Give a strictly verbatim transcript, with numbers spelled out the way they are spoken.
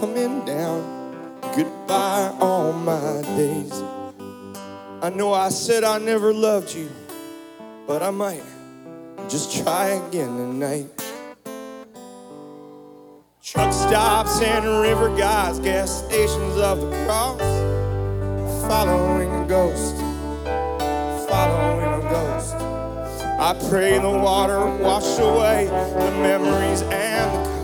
coming down. Goodbye all my days. I know I said I never loved you, but I might just try again tonight. Truck stops and river guys, gas stations of the cross. Following a ghost, following a ghost. I pray the water wash away the memories and the